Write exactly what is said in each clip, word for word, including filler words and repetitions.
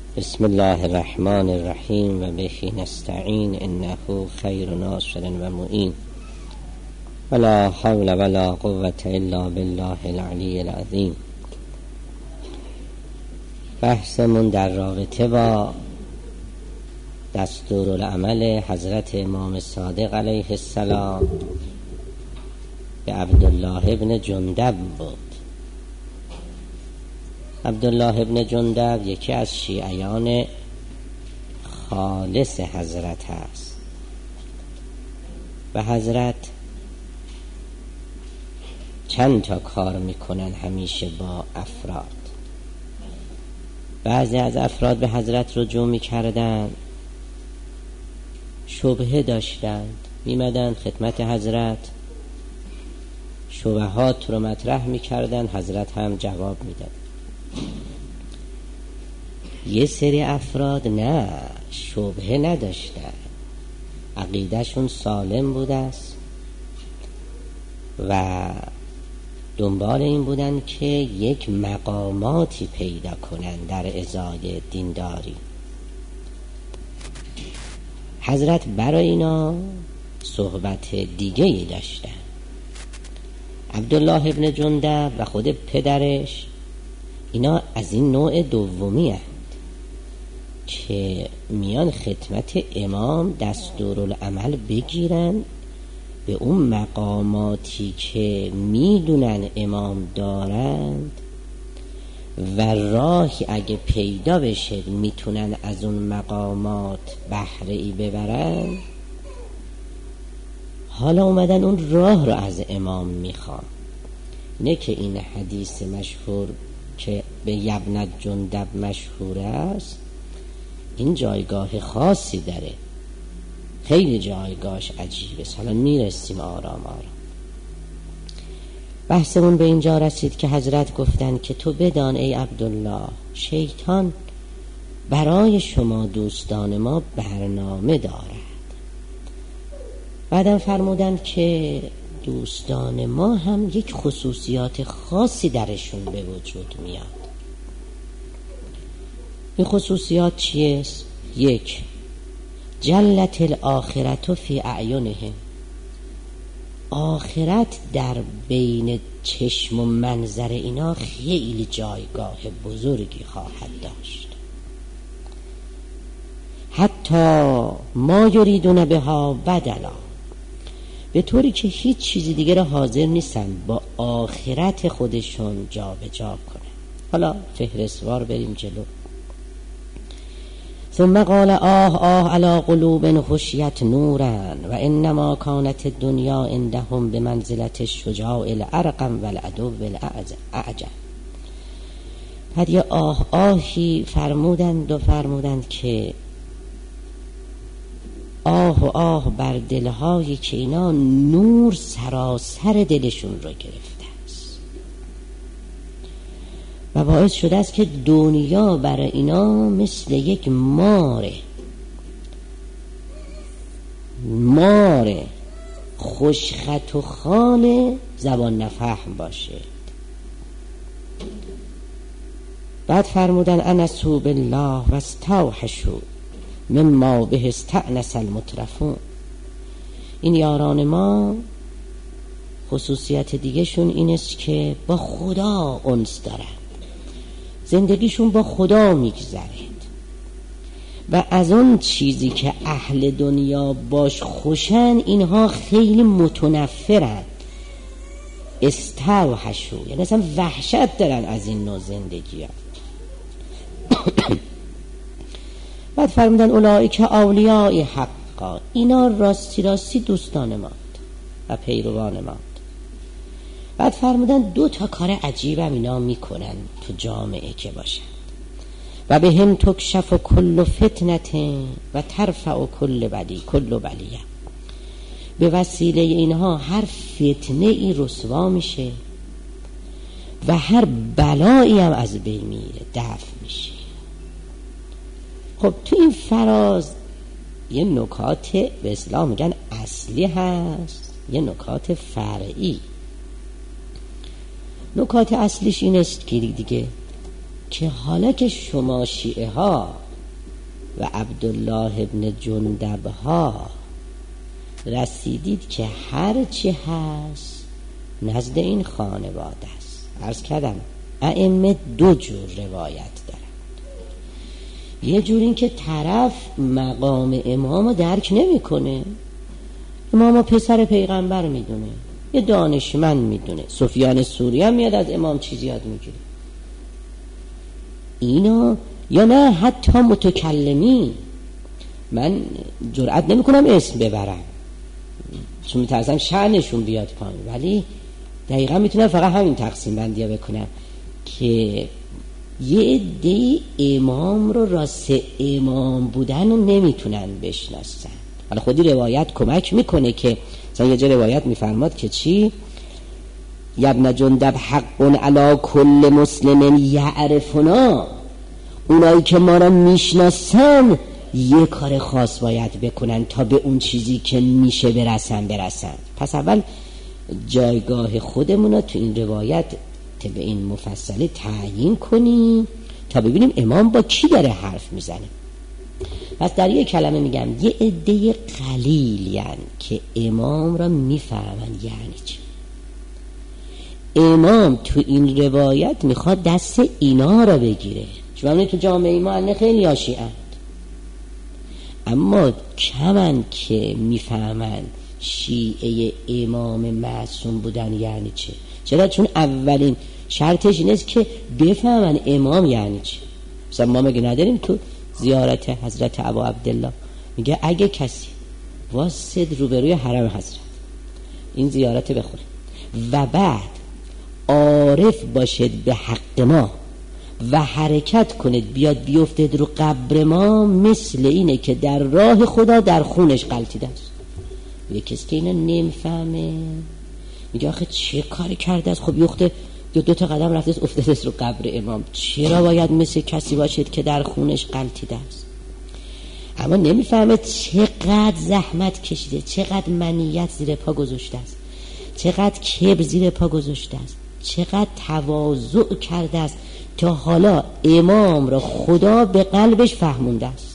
بسم الله الرحمن الرحیم و به نستعین انه خیر ناصر و معین ولا حول ولا قوة الا بالله العلی العظیم. بحثمون در رابطه با دستورالعمل حضرت امام صادق علیه السلام به عبدالله ابن جندب بود. عبدالله ابن جندب یکی از شیعیان خالص حضرت است و حضرت چند تا کار میکنن همیشه با افراد. بعضی از افراد به حضرت رجوع میکردن، شبهه داشتند، میمدن خدمت حضرت، شبهات رو مطرح میکردن، حضرت هم جواب میداد. یه سری افراد نه، شبهه نداشتن، عقیدهشون سالم بوده است و دنبال این بودن که یک مقاماتی پیدا کنن در ازای دینداری. حضرت برای اینا صحبت دیگه ای داشتن. عبدالله ابن جندب و خود پدرش اینا از این نوع دومی هست که میان خدمت امام دستورالعمل بگیرن به اون مقاماتی که میدونن امام دارند و راهی اگه پیدا بشه میتونن از اون مقامات بهره ای ببرن. حالا اومدن اون راه رو از امام میخوان. نه که این حدیث مشهور که به یبن جندب مشهور است، این جایگاه خاصی داره، خیلی جایگاهش عجیبه. حالا میرسیم آرام آرام. بحثمون به اینجا رسید که حضرت گفتن که تو بدان ای عبدالله، شیطان برای شما دوستان ما برنامه دارد. بعدم فرمودن که دوستان ما هم یک خصوصیات خاصی درشون به وجود میاد. این خصوصیات چیست؟ یک، جلت الاخرت فی اعینهم، آخرت در بین چشم و منظر اینا خیلی جایگاه بزرگی خواهد داشت. حتی ما یریدون بها بدلا، به طوری که هیچ چیزی دیگه را حاضر نیستن با آخرت خودشون جا به جا کنن. حالا فهرستوار بریم جلو. ثم قال آه آه علی قلوب خشیت نورا و انما کانت الدنیا عندهم بمنزلت الشجاع الارقم والعدو الاعجم. بعد یه آه آهی فرمودند و فرمودند که آه و آه بر دلهایی که اینا نور سراسر دلشون رو گرفته است و باعث شده است که دنیا برای اینا مثل یک ماره ماره خوشخط و خال زبان نفهم باشه. بعد فرمودن انسوا بالله و استوحشوا مما به استأنس المترفون. این یاران ما خصوصیت دیگه شون این است که با خدا انس دارند، زندگیشون با خدا میگذرد و از اون چیزی که اهل دنیا باش خوشن اینها خیلی متنفرن. استوحشوا یعنی اصلا وحشت دارن از این نوع زندگی ها. بعد فرمودن اولئک اولیاء حقا، اینا راستی راستی دوستان ماند و پیروان ماند. بعد فرمودن دو تا کار عجیبم اینا میکنن تو جامعه که باشن و به هم تکشف کل فتنت و ترفع کل بلی کل بلیه. به وسیله اینها هر فتنه ای رسوا میشه و هر بلایی هم از بین میره، دفع میشه. خب تو این فراز یه نکات به اسلام میگن اصلی هست، یه نکات فرعی. نکات اصلیش این است که دیگه که حالا که شما شیعه ها و عبدالله ابن جندب ها رسیدید که هر چی هست نزد این خانواده است. عرض کردم ائمه دو جور روایت دارند. یه جور این که طرف مقام امام رو درک نمی کنه، امام رو پسر پیغمبر میدونه، یه دانشمند میدونه، سفیان ثوری هم میاد از امام چیزی یاد میگیره اینا، یا نه حتی متکلمین. من جرئت نمی کنم اسم ببرم چون میترسم شأنشون بیاد پایین، ولی دقیقا میتونم فقط همین تقسیم بندی بکنم که یه عده امام رو راست امام بودن رو نمیتونن بشناسن. حالا خودی روایت کمک میکنه که مثلا یه جا روایت میفرماد که چی؟ یبن جندب حق علی کل مسلم یعرفنا، اونایی که ما رو میشناسن یه کار خاص باید بکنن تا به اون چیزی که میشه برسن برسن. پس اول جایگاه خودمون رو تو این روایت طبق این مفصله تعیین کنیم تا ببینیم امام با کی داره حرف میزنه. پس در یک کلمه میگم یه عده قلیل یعنی که امام را میفهمن یعنی چی. امام تو این روایت میخواد دست اینا را بگیره. شما تو جامعه ما الان خیلی آشیعند، اما کمن که میفهمن شیعه امام معصوم بودن یعنی چه. چرا؟ چون اولین شرطش اینه که بفهمن امام یعنی چه. مثلا ما مگه نداریم تو زیارت حضرت ابا عبدالله میگه اگه کسی واسد روبروی حرم حضرت این زیارت بخوره و بعد عارف باشد به حق ما و حرکت کنید بیاد بیفتید رو قبر ما، مثل اینه که در راه خدا در خونش غلطیده است. یه کسی که اینو نمیفهمه میگه آخه چه کاری کرده است؟ خب یخته دو, دو تا قدم رفته است افتاده است رو قبر امام، چرا باید مثل کسی باشید که در خونش غلطیده است؟ اما نمیفهمه چقدر زحمت کشیده، چقدر منیت زیر پا گذاشته است، چقدر کبر زیر پا گذاشته است، چقدر تواضع کرده است تا حالا امام را خدا به قلبش فهمونده است.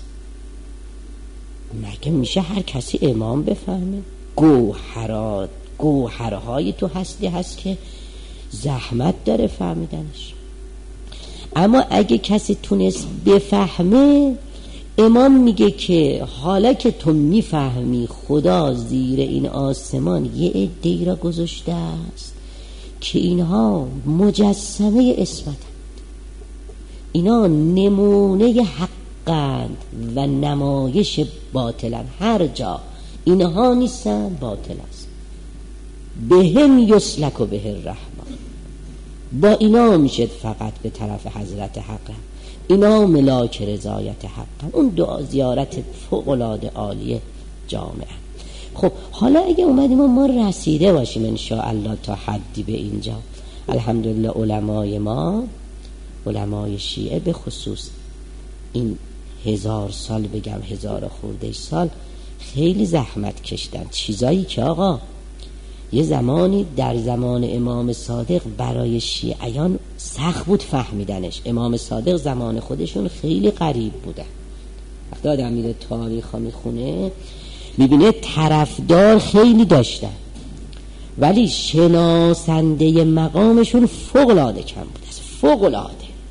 مگه میشه هر کسی امام بفهمه؟ گوهرات گوهرهای تو هستی هست که زحمت داره فهمیدنش. اما اگه کسی تونست بفهمه، امام میگه که حالا که تو میفهمی خدا زیر این آسمان یه عده‌ای را گذاشته است که اینها مجسمه اسمتند، اینا نمونه حقند و نمایش باطلند، هر جا اینها نیستن باطل است. بهم یسلک و به الرحمن، با اینا میشد فقط به طرف حضرت حق، اینا ملاک رضایت حق، اون دعا زیارت فوق العاده عالی جامعه. خب حالا اگه اومدیم و ما رسیده باشیم ان شاء الله تا حدی به اینجا، الحمدلله علمای ما، علمای شیعه به خصوص این هزار سال بگم هزار خورده سال خیلی زحمت کشیدن، چیزایی که آقا یه زمانی در زمان امام صادق برای شیعیان سخت بود فهمیدنش. امام صادق زمان خودشون خیلی غریب بودن. وقتی آدم میره تاریخ ها میخونه میبینه طرفدار خیلی داشتن ولی شناسنده مقامشون فوق العاده کم بود، فوق العاده.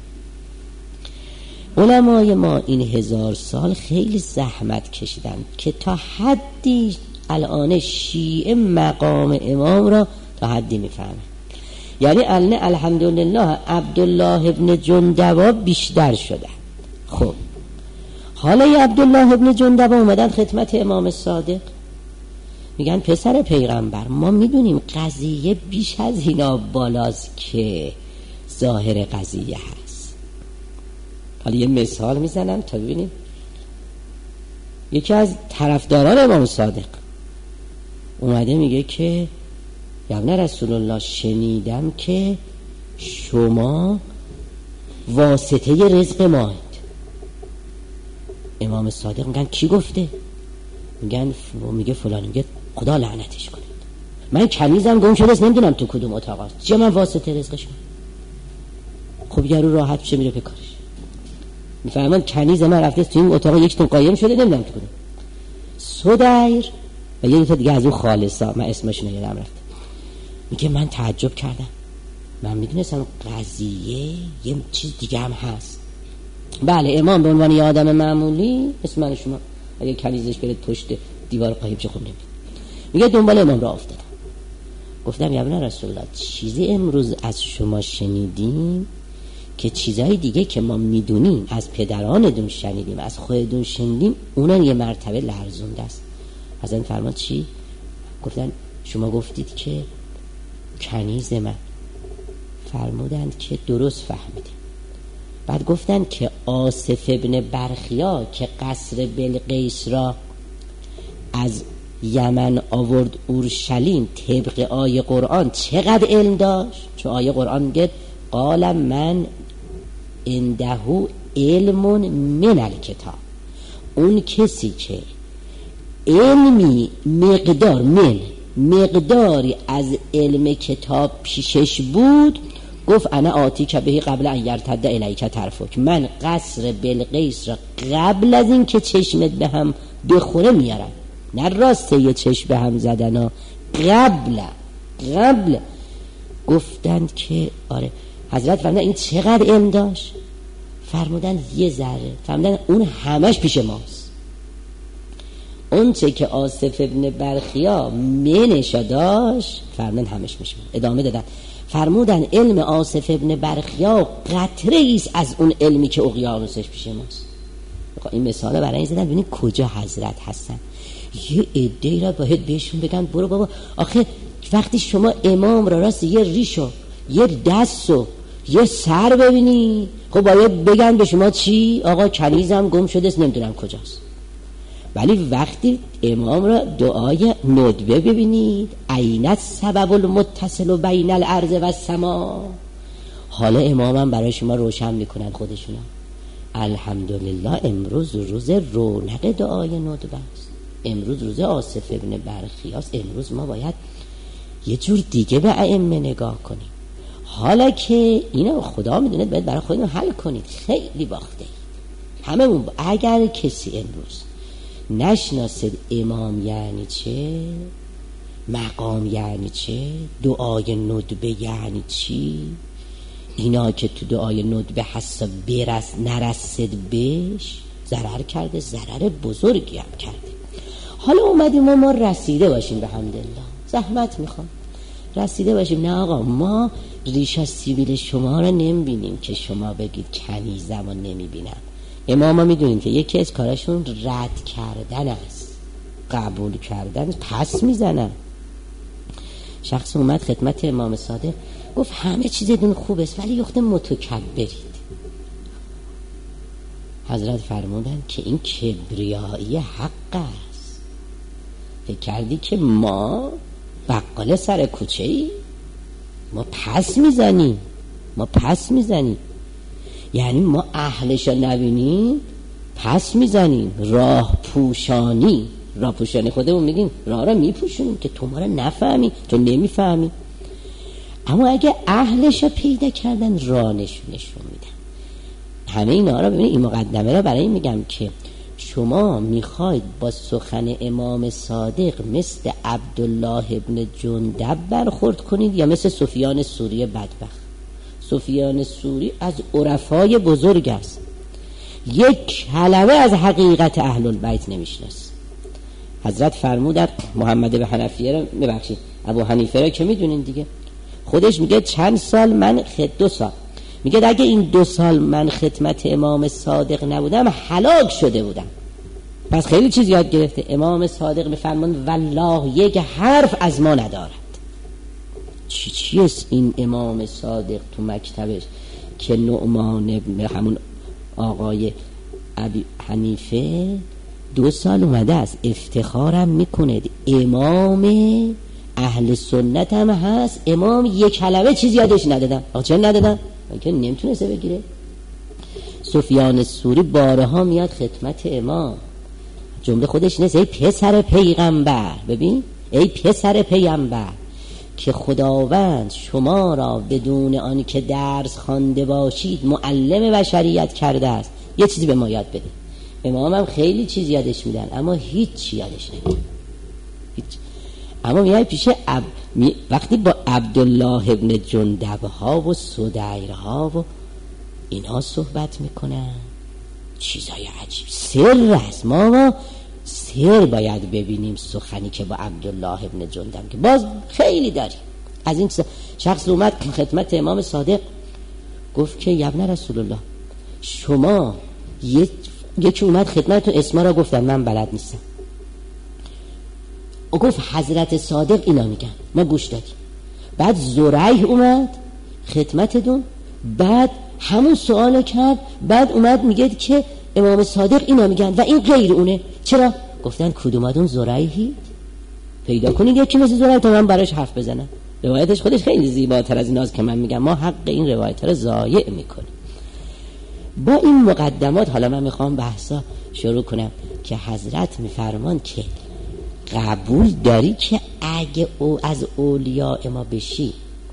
علمای ما این هزار سال خیلی زحمت کشیدن که تا حدی الان شیعه مقام امام را تا حدی میفهمه. یعنی الان الحمدلله عبدالله ابن جندب بیشتر شده. خب حالا ی عبدالله ابن جندب اومدن خدمت امام صادق، میگن پسر پیغمبر ما میدونیم قضیه بیش از اینا بالاست که ظاهر قضیه هست. حالا یه مثال میزنم تا ببینیم. یکی از طرفداران امام صادق اومده میگه که یا ابن رسول الله شنیدم که شما واسطه رزق ماهید. امام صادق میگن کی گفته؟ میگن میگه فلان، میگه خدا لعنتش کنه، من کنیزم گم شده است نمیدونم تو کدوم اتاق است، چه من واسطه رزقش کنم؟ خب یارو راحت میشه میره به کارش. میفهمن کنیز من رفته تو این اتاق یک تون قایم شده نمیدونم تو کدوم. سدیر و یه تا دیگه از اون خالصا، من اسمشون رو یادم رفته، میگه من تعجب کردم، من میدونستم قضیه یه چیز دیگه هم هست. بله امام به عنوان یه آدم معمولی اسم من شما اگه کنیزش بره پشت دیوار قایم شه خب نمیده. میگه دنبال امام را افتادم، گفتم یا ابن رسول الله چیزی امروز از شما شنیدیم که چیزهای دیگه که ما میدونیم از پدرانتون شنیدیم از خودتون شنیدیم اونن یه مرتبه لرزونده است. حضرت فرمود چی؟ گفتن شما گفتید که کنیز من. فرمودند که درست فهمیدیم. بعد گفتن که آصف ابن برخیا که قصر بلقیس را از یمن آورد اورشلیم طبق آیه قرآن چقدر علم داشت؟ چون آیه قرآن میگه قال من عنده علم من الکتاب، اون کسی که علمی مقدار من مقداری از علم کتاب پیشش بود گفت انا آتی که بهی قبل ان یرتد الیک طرفک، من قصر بلقیس را قبل از این که چشمت به هم بخوره میارم، نه راسته یه چشم به هم زدن ها، قبل قبل. گفتند که آره. حضرت فرمودن این چقدر علم داشت؟ فرمودن یه ذره. فرمودن اون همش پیش ماست. اون چه که آصف ابن برخیا منشا داشت فرمودن همش میشه. ادامه دادن فرمودن علم آصف ابن برخیا قطره ایست از اون علمی که اقیانوسش پیش ماست. این مثاله برای این زدن ببینید کجا حضرت هستن. یه عده‌ای را باید بهشون بگن برو بابا، آخه وقتی شما امام را راست یه ریشو یه دستو یه سر ببینی خب باید بگن به شما چی؟ آقا کنیزم گم شده است نمیدونم کجاست. ولی وقتی امام را دعای ندبه ببینید عینت سبب المتصل بین الارض و السما، حالا امامم برای شما روشن میکنن خودشونا. الحمدلله امروز روز رونق دعای ندبه است، امروز روز آصف ابن برخیاست، امروز ما باید یه جور دیگه به ائمه نگاه کنیم. حالا که اینو خدا میدونه باید برای خودتون حل کنید، خیلی باخته هممون. اگر کسی امروز نشناسید امام یعنی چه، مقام یعنی چه، دعای ندبه یعنی چی، اینا که تو دعای ندبه حسا برس نرسید بهش ضرر کرده، ضرر بزرگی هم کرده. حالا اومدیم ما, ما رسیده باشیم به حمدالله، زحمت میخوام رسیده باشیم. نه آقا ما ریشه سیبیل شما رو نمیبینیم که شما بگید کنیزم رو نمیبینم. امام ها میدونیم که یکی از کارشون رد کردن است، قبول کردن، پس میزنن. شخص اومد خدمت امام صادق گفت همه چیزتون خوب است ولی یخت متکبرید. حضرت فرمودن که این کبریایی حق است. فکر کردی که ما بقال سر کوچه ای؟ ما پس میزنیم، ما پس میزنیم، یعنی ما اهلش نبینیم پس میزنیم. راه پوشانی، راه پوشانی خودمون میگیم راه را میپوشونیم که تو ما را نفهمی، تو نمیفهمی. اما اگه اهلش پیدا کردن راه نشون میدن. همه اینا را ببینید، این مقدمه را برای این میگم که شما میخواید با سخن امام صادق مثل عبدالله ابن جندب برخورد کنید یا مثل سفیان ثوری بدبخت؟ سفیان ثوری از عرفای بزرگ است، یک کلمه از حقیقت اهل البیت نمیشناس. حضرت فرمودند محمد بن حنفیه را میبخشید ابو حنیفه را که میدونین دیگه، خودش میگه چند سال من خد دو سال میگه اگه این دو سال من خدمت امام صادق نبودم هلاک شده بودم. پس خیلی چیز یاد گرفته. امام صادق میفرمان والله یک حرف از ما ندارد. چی چیست این امام صادق تو مکتبش که نعمان ابن همون آقای ابی حنیفه دو سال اومده است، افتخارم میکنه امام اهل سنت هم هست. امام یک کلمه چیز یادش ندادن. آقا چرا ندادن؟ که نمیتونسته بگیره. سفیان ثوری بارها میاد خدمت امام، جمله خودش نیست ای پسر پیغمبر، ببین ای پسر پیغمبر که خداوند شما را بدون آن که درس خوانده باشید معلم بشریت کرده است، یه چیزی به ما یاد بده. امام هم خیلی چیز یادش میدن اما هیچ یادش نمیدن. هیچ. اما میای پیش عب... می... وقتی با عبدالله ابن جندب ها و سدیر ها و اینا صحبت میکنن، چیزای عجیب سر است. ما ما سر باید ببینیم سخنی که با عبدالله ابن جندب که باز خیلی داریم. از این شخص اومد خدمت امام صادق گفت که ابن رسول الله شما یک یکی اومد خدمت تو اسما را گفتن من بلد نیستم. او گفت حضرت صادق اینا میگن، ما گوش دادیم. بعد زریح اومد خدمتتون، بعد همون سوالو کرد، بعد اومد میگه که امام صادق اینا میگن و این غیر اونه. چرا؟ گفتن کدوماتون زریحی؟ پیدا کنید یکی مثل زریح تا من براش حرف بزنم. روایتش خودش خیلی زیباتر از ایناست که من میگم. ما حق این روایت رو ضایع میکنیم. با این مقدمات حالا من میخوام بحثا شروع کنم که حضرت میفرمان که قبول داری که اگه او از اولیاء ما بشی،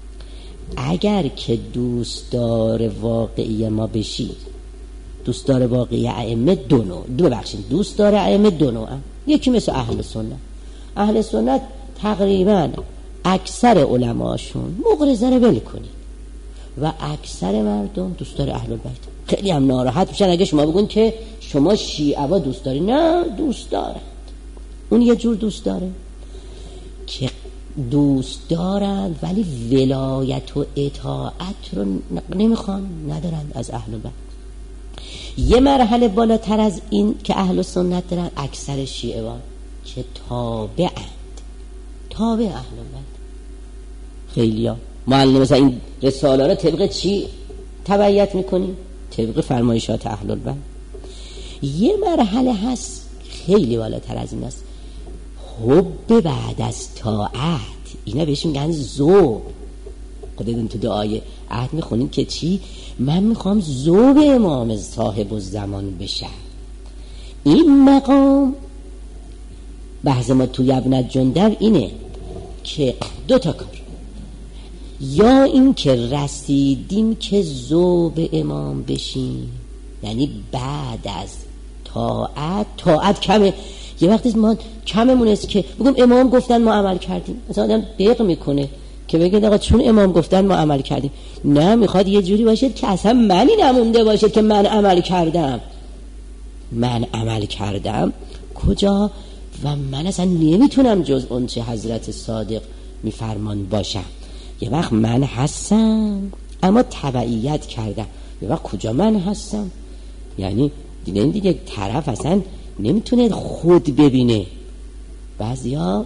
اگر که دوستدار واقعی ما بشی، دوستدار واقعی ائمه دو نوع، دو ببخشید دوستدار ائمه دو نوع، یکی مثل اهل سنت. اهل سنت تقریبا اکثر علماشون مغرضه رو ول کنید و اکثر مردم دوستدار اهل البیت. خیلی هم ناراحت میشن اگه شما بگون که شما شیعه و دوست داری. نه، دوست دارند. اون یه جور دوست داره که دوست دارند ولی ولایت و اطاعت رو نمیخوان، ندارند از اهل البیت. یه مرحله بالاتر از این که اهل سنت دارن اکثر شیعه وان که تابعند، تابع اهل البیت. خیلی ها معلم مثلا این رساله رو طبق چی تبعیت میکنی؟ طبق فرمایشات اهل البیت. یه مرحله هست خیلی بالاتر از این است، حب بعد از طاعت. اینا بهش میگن ذوق. خودتون تو دعای عهد میخونین که چی؟ من میخوام ذوق امام صاحب الزمان بشم. این مقام بحث ما توی ابن جندب اینه که دو تا کار، یا این که رسیدیم که ذوق امام بشیم، یعنی بعد از طاعت، طاعت کمه. یه وقتی ما کممون است که بگم امام گفتن ما عمل کردیم. مثلا آدم دق میکنه که بگه آقا چون امام گفتن ما عمل کردیم. نه، میخواد یه جوری باشه که اصلا منی نمونده باشه که من عمل کردم. من عمل کردم کجا؟ و من اصلا نمیتونم جز اون چه حضرت صادق میفرمان باشم. یه وقت من هستم اما تبعیت کردم. یه وقت کجا من هستم؟ یعنی دیگه این دیگه طرف اصلا نمیتونه خود ببینه. بعضیا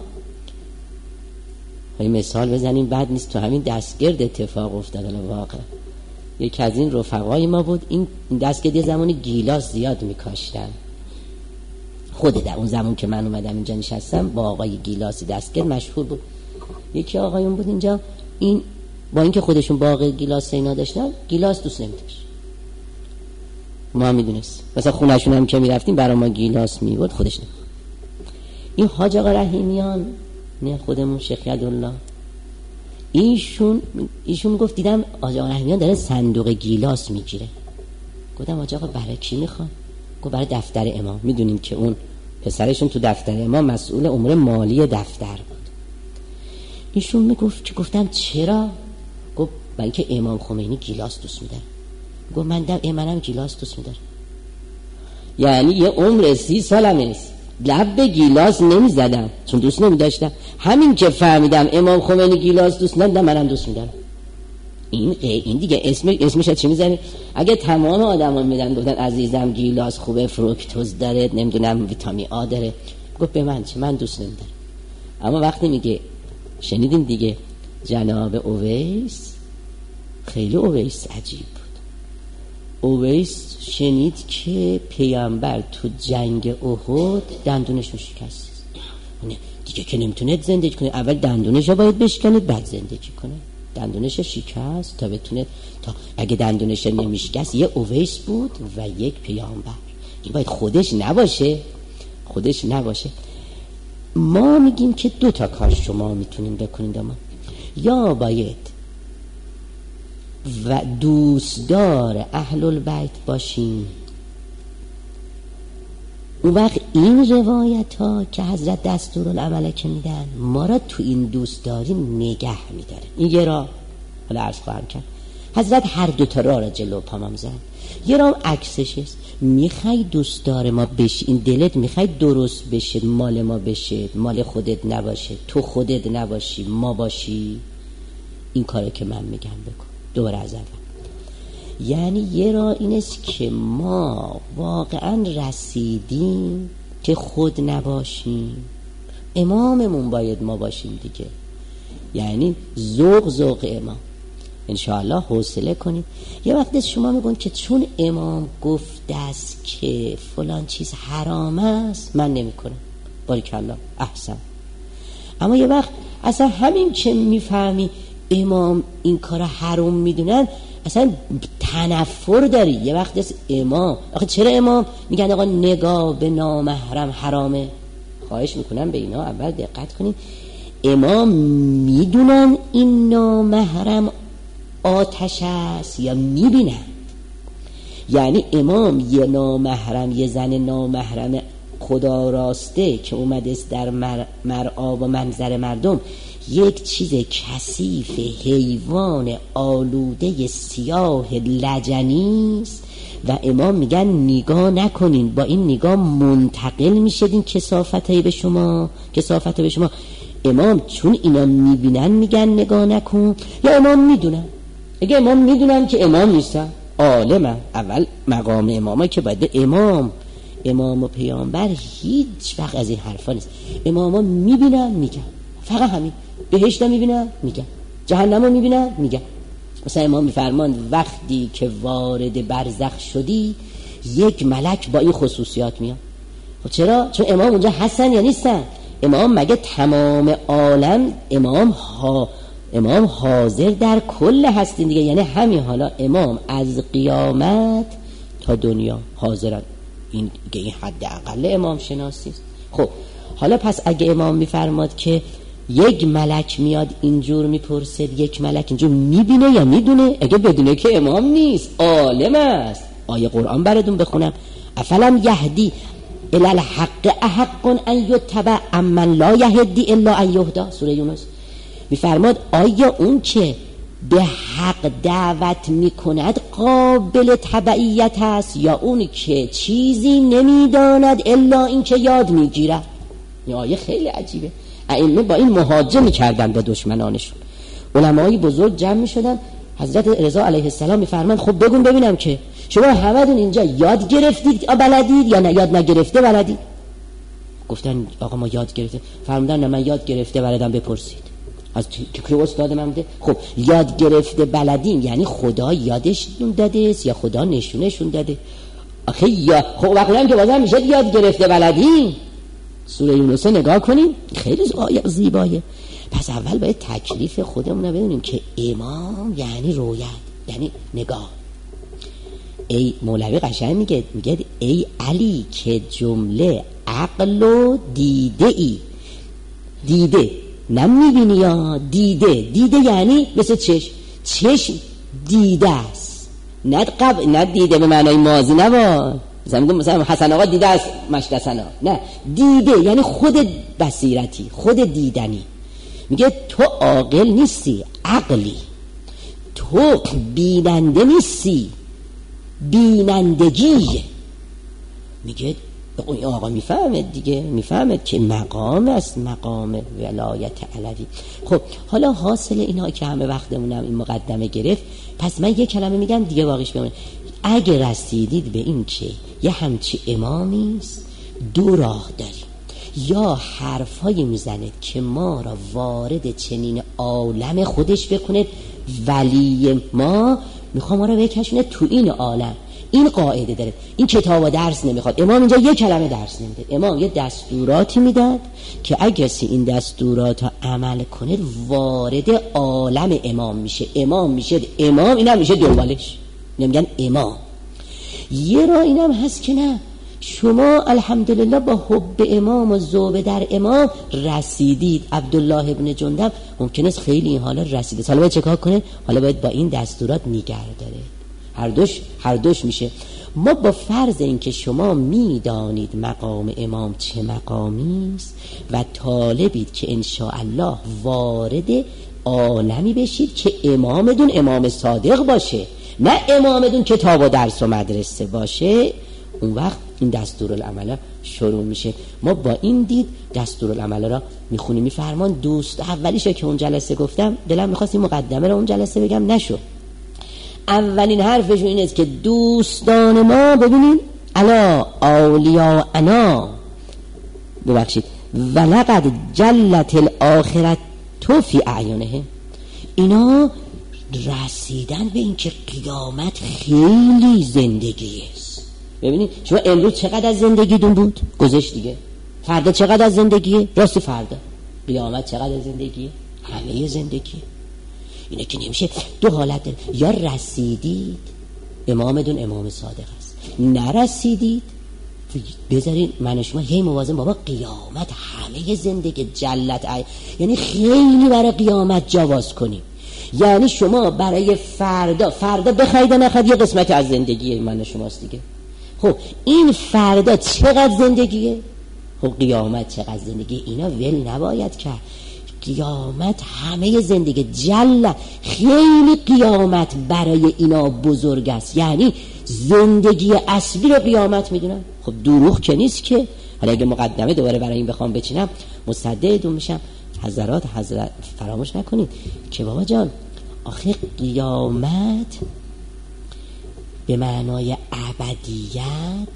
یه مثال بزنیم بعد نیست، تو همین دستگرد اتفاق افتاد. واقعا یکی از این رفقای ما بود، این دستگرد یه زمانی گیلاس زیاد میکاشتن. خود در اون زمان که من اومدم اینجا نشستم با آقای گیلاسی دستگرد مشهور بود. یکی آقایون بود اینجا، این با اینکه خودشون باغ گیلاس اینا داشتن، گیلاس دوست نمی‌داشت. ما هم میدونست مثلا خونه‌شون هم که میرفتیم برای ما گیلاس میبرد، خودش نمی‌خورد. این حاج آقا رحیمیان نه خودمون شیخ یدالله، ایشون ایشون گفت دیدم حاج آقا رحیمیان داره صندوق گیلاس میگیره. گفتم حاج آقا برای کی میخوان؟ گفت برای دفتر امام. میدونیم که اون پسرشون تو دفتر امام مسئول امور مالی دفتر بود. ایشون میگفت که گفتم چرا؟ گفت برای اینکه امام خمینی گیلاس دوست می‌داره. گفت من دم منم گیلاس دوست می‌دارم. یعنی یه عمر سی سالم نیست لب به گیلاس نمیزدم چون دوست نمی‌داشتم. همین که فهمیدم امام خمینی گیلاس دوست نداره منم دوست می‌دارم. این این دیگه اسم اسمش چی می‌ذاری؟ اگه تمام آدما میدن گفتن عزیزم گیلاس خوبه، فروکتوز داره، نمیدونم ویتامین آ داره، گفت به من چه، من دوست نمی‌دارم. اما وقتی میگه شنیدیم دیگه جناب اویس، خیلی اویس عجیب بود. اویس شنید که پیامبر تو جنگ احد دندونش رو شکست. دیگه که نمیتونه زندگی کنه، اول دندونش رو باید بشکنه بعد زندگی کنه. دندونش شکست تا بتونه، تا اگه دندونش نمیشکست یه اویس بود و یک پیامبر. این باید خودش نباشه، خودش نباشه. ما میگیم که دو تا کار شما میتونین بکنید. اما یا باید و دوستدار اهل البیت باشیم، اون وقت این روایت ها که حضرت دستورالعمل که میدن ما را تو این دوستداری نگه میداره. این یه راه، حالا عرض خواهم کرد، حضرت هر دوتا راه را جلو پامم زن. یه راه عکسش است، میخوای دوستدار ما بشی، این دلت میخوای درست بشه، مال ما بشه، مال خودت نباشه، تو خودت نباشی، ما باشی، این کاره که من میگم بکن. دوباره از اول، یعنی یه راه این است که ما واقعا رسیدیم که خود نباشیم، اماممون باید ما باشیم دیگه، یعنی ذوق ذوق امام. انشاءالله حوصله کنید. یه وقت شما میگن که چون امام گفته است که فلان چیز حرام است من نمی کنم، باریکالله احسن. اما یه وقت اصلا همین که میفهمی امام این کار حرام میدونن اصلا تنفر داری. یه وقت است امام، آخه چرا امام میگن آقا نگاه به نامحرم حرامه؟ خواهش میکنم به اینا اول دقت کنید. امام میدونن این نامحرم آتش است یا میبینن؟ یعنی امام یه نامحرم، یه زن نامحرم خدا راسته که اومده است در مر... مرعا و منظر مردم، یک چیز کثیف، حیوان آلوده سیاه لجنی است و امام میگن نگاه نکنین، با این نگاه منتقل میشید این کثافتای به شما، کثافت به شما. امام چون اینا میبینن میگن نگاه نکن، یا امام میدونن؟ اگه امام میدونن که امام نیستن، عالمن. اول مقام امامه که باید امام امام و پیامبر هیچ وقت از این حرفا نیست. اماما میبینن میگن، فقط همین. بهشت میبینن میگن، جهنم میبینن میگن. مثلا امام میفرمان وقتی که وارد برزخ شدی یک ملک با این خصوصیات میاد. خب چرا؟ چون امام اونجا هستن یا نیستن؟ امام مگه تمام عالم امام ها امام حاضر در کل هستین دیگه، یعنی همین حالا امام از قیامت تا دنیا حاضرن. این این حد اقل امام شناسی است. خب حالا پس اگه امام میفرماد که یک ملک میاد اینجور میپرسه، یک ملک اینجور میبینه یا میدونه؟ اگه بدونه که امام نیست، عالم است. آیه قرآن براتون بخونم، افلم یهدی الی الحق احق ان یتبع امن لا یهدی الا ان یهدی، سوره یونس. میفرماد آیا اون که به حق دعوت میکند قابل تبعیت است یا اون که چیزی نمیداند الا این که یاد میگیرد؟ این آیه خیلی عجیبه. ائمه با این مهاجم میکردن به دشمنانشون. علمای بزرگ جمع میشدن، حضرت رضا علیه السلام میفرمند خب بگون ببینم که شما همتون اینجا یاد گرفتید بلدید یا نه یاد نگرفته بلدید؟ گفتن آقا ما یاد گرفته. فرمودن نه من یاد گرفته بلدم، بپرسید از که استاد من بوده. خب یاد گرفته بلدین یعنی خدا یادشون داده است یا خدا نشونشون داده؟ آخه یا خب واقعا که بازم میشه یاد گرفته بلدین. سوره یونس نگاه کنیم، خیلی زیبایه. پس اول باید تکلیف خودمون رو بدونیم که امام یعنی رویت، یعنی نگاه. ای مولوی قشنگ میگه میگه ای علی که جمله عقل و دیده ای، دیده نمیبینی یا دیده، دیده یعنی مثل چشم، چشم دیده است، نه قبل نه دیده به معنای ماضی نبا. مثلا میگم مثلا حسن آقا دیده است مشت حسن آقا، نه دیده یعنی خود بصیرتی، خود دیدنی. میگه تو عاقل نیستی، عقلی. تو بیننده نیستی، بینندگیه. میگه این آقا میفهمه دیگه، میفهمه که مقام است، مقام ولایت علوی. خب حالا حاصل اینا که همه وقتمونم این مقدمه گرفت، پس من یه کلمه میگم دیگه باقیش بمونه. اگه رسیدید به این که یه همچی امامی است، دو راه داریم. یا حرفایی میزنید که ما را وارد چنین عالم خودش بکنه، ولی ما میخوام ما را بکشونه تو این عالم. این قاعده داره، این کتاب و درس نمیخواد. امام اینجا یک کلمه درس نمیده، امام یه دستوراتی میداد که اگه سی این دستورات ها عمل کنه وارد عالم امام میشه، امام میشه امام، اینم میشه دنبالش، نمیگن امام. یه راه اینم هست که نه، شما الحمدلله با حب امام و ذوق در امام رسیدید. عبدالله ابن جندب ممکنه خیلی این حالا رسیده، حالا باید چکار کنه؟ حالا باید با این دستورات نگه داره. هر دوش هر دوش میشه. ما با فرض اینکه شما میدانید مقام امام چه مقامی است و طالبید که انشاءالله وارد عالمی بشید که امامدون امام صادق باشه، نه امامدون کتاب و درس و مدرسه باشه، اون وقت این دستورالعمل شروع میشه. ما با این دید دستورالعمل را میخونیم. میفرمان دوست اولیشه که اون جلسه گفتم، دلم میخواست این مقدمه را اون جلسه بگم نشد. اولین حرفشون این است که دوستان ما ببینید الا اولیاء انا ببخشید ولقد جلت الاخرت تو فی اعینهم، اینا رسیدن به این که قیامت خیلی زندگی است. ببینید شما امروز چقدر از زندگیتون بود؟ گذشت دیگه. فردا چقدر از زندگیه؟ راستی فردا. قیامت چقدر از زندگیه؟ همه زندگیه. اینه که نمیشه. دو حالت داره، یا رسیدید امامدون امام صادق است، نرسیدید بذارید من شما هی موازن بابا قیامت همه زندگی جلت ای. یعنی خیلی برای قیامت جواز کنیم. یعنی شما برای فردا فردا بخواید نخواید یه قسمت از زندگی من شماست دیگه. خب این فردا چقدر زندگیه؟ خب قیامت چقدر زندگی؟ اینا ول نباید کرد. قیامت همه زندگی جل، خیلی قیامت برای اینا بزرگ است. یعنی زندگی اصلی رو قیامت میدونن. خب دروغ که نیست که. حالا اگه مقدمه دوباره برای این بخوام بچینم مصدقتون میشم. حضرات حضرت فراموش نکنید که بابا جان آخه قیامت به معنای ابدیت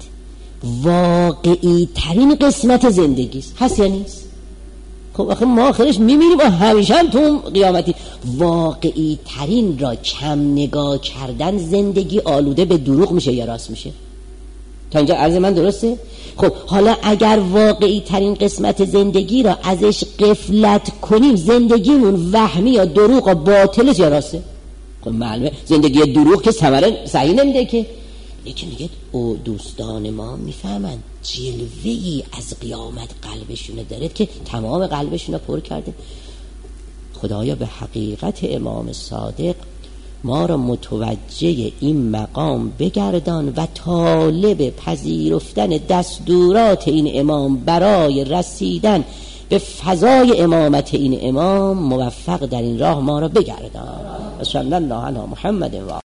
واقعی ترین قسمت زندگی است. هست یا نیست؟ خب آخه ما آخرش میمیریم و همیشه هم تو قیامتی. واقعی ترین را کم نگاه کردن زندگی آلوده به دروغ میشه یا راست میشه؟ تا اینجا عرض من درسته؟ خب حالا اگر واقعی ترین قسمت زندگی را ازش غفلت کنیم زندگیمون وهمی یا دروغ و باطل یا راسته؟ خب معلومه زندگی دروغ که ثمره صحیح نمیده که. لیکن دیگه او دوستان ما میفهمن جلوه‌ای از قیامت قلبشونه داره که تمام قلبشون پر کرده. خدایا به حقیقت امام صادق ما را متوجه این مقام بگردان و طالب پذیرفتن دستورات این امام برای رسیدن به فضای امامت این امام موفق در این راه ما را بگردان. و صلی الله علی محمد و